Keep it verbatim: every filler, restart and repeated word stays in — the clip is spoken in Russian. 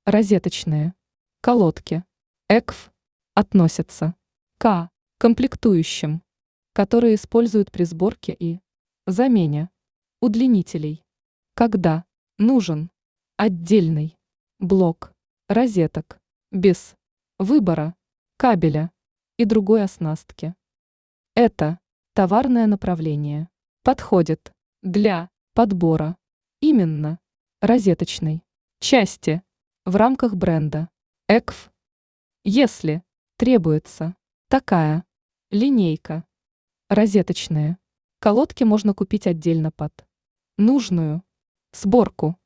Розеточные колодки. ЭКФ относятся к комплектующим, которые используют при сборке и замене удлинителей, когда нужен отдельный блок розеток без выбора кабеля и другой оснастки. Это товарное направление подходит для подбора именно розеточной части в рамках бренда ЭКФ. Если требуется такая линейка, розеточные колодки можно купить отдельно под нужную сборку.